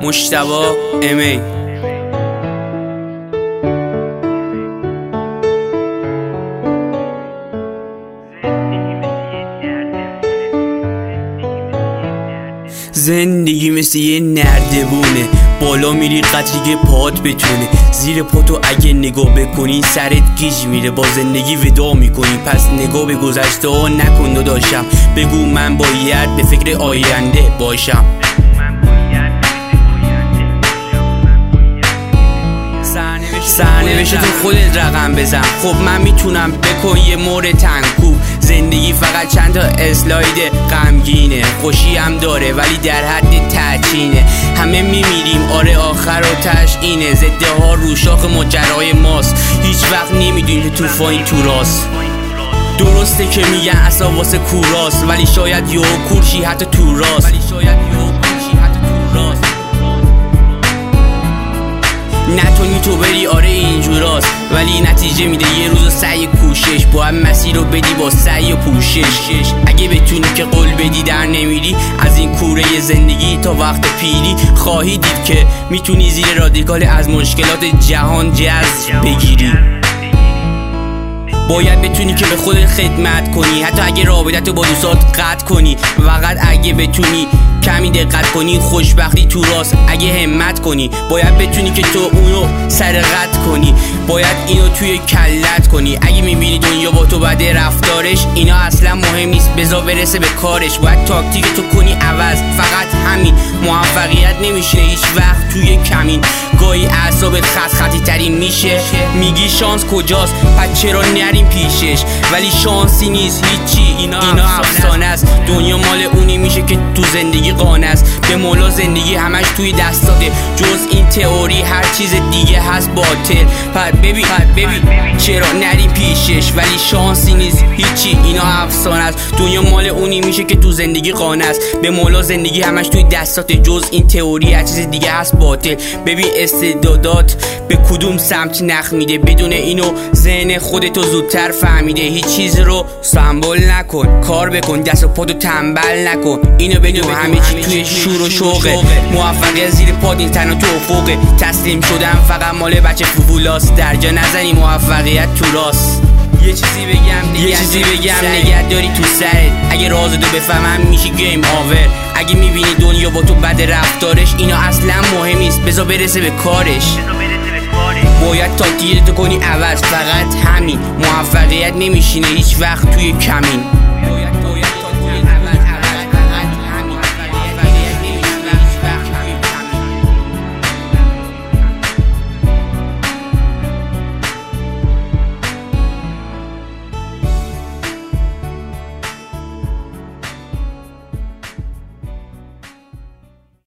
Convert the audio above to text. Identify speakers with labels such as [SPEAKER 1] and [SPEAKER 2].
[SPEAKER 1] مجتبی امی. زندگی مثل یه نردبونه، بالا میری قدری که پات بتونه، زیر پاتو اگه نگاه بکنی سرت گیج میره، با زندگی ودا میکنی. پس نگاه به گذشته ها نکن داداشم، بگو من باید به فکر آینده باشم. سرنوشت تو خودت رقم بزن، خب من میتونم بکن یه مور تنکو. زندگی فقط چند تا اسلاید غمگینه، خوشی هم داره ولی در حد تعچینه. همه میمیریم آره، آخر و تش اینه، زده ها رو شاخ ماجرای ماست، هیچ وقت نمیدونی طوفانی تو راست. درسته که میگن اصلا واسه کوراست، ولی شاید یهو کورشی حتی تو راست. نتونی تو بری آره اینجوراست، ولی نتیجه میده یه روز سعی کوشش، باید مسیر رو بدی با سعی و پوشش. اگه بتونی که قول بدی در نمیری از این کوره زندگی تا وقت پیری، خواهی دید که میتونی زیر رادیکال از مشکلات جهان جذب بگیری. باید بتونی که به خودت خدمت کنی، حتی اگه رابطتو با دوستات قطع کنی. فقط اگه بتونی کمی دقت کنی، خوشبختی تو راست اگه همت کنی. باید بتونی که تو اونو سرقت کنی، باید اینو توی کلت کنی. اگه میبینی دنیا با تو بده رفتارش، اینا اصلا مهم نیست، بذار برسه به کارش. باید تاکتیک تو کنی عوض، فقط همین. موفقیت نمیشه هیچ وقت توی کمین، گاهی اعصابت خطی ترین میشه. میگی شانس کجاست، پس چرا نریم پیشش؟ ولی شانسی نیست هیچی، اینا افسانه است. دنیا مال اونی میشه که تو زندگی قانه است. به مولا زندگی همش توی دستاته، جز این تئوری هر چیز دیگه هست باطل. پس ببین چرا نریم پیشش، ولی شانسی نیست هیچی، اینا افسانه است. دنیا مال اونی میشه که تو زندگی قانه است. به مولا زندگی همش توی دستاته، جز این تئوری هر چیز دیگه هست باطل. ببین استعدادات به کدوم سمت نخ میده، بدون اینو ذهن خودتو زودتر فهمیده. هیچ چیز رو سمبل نکن، کار بکن، دست و پاتو تنبل نکن. اینو بدون همه چی توی شور و شوقه، موفقیت زیر پات این تنها تو افقه. تسلیم شدن فقط مال بچه فوفولاست، درجا نزنی موفقیت تو راست. یه چیزی بگم نگه داری تو سرت، اگه رازتو بفهمم میشی گیم آور. اگه میبینی دنیا با تو بد رفتارش، اینا اصلا مهم نیست، بذار برسه به کارش. باید تاکتیکتو کنی عوض، فقط همین. موفقیت نمیشینه هیچ وقت توی کمین.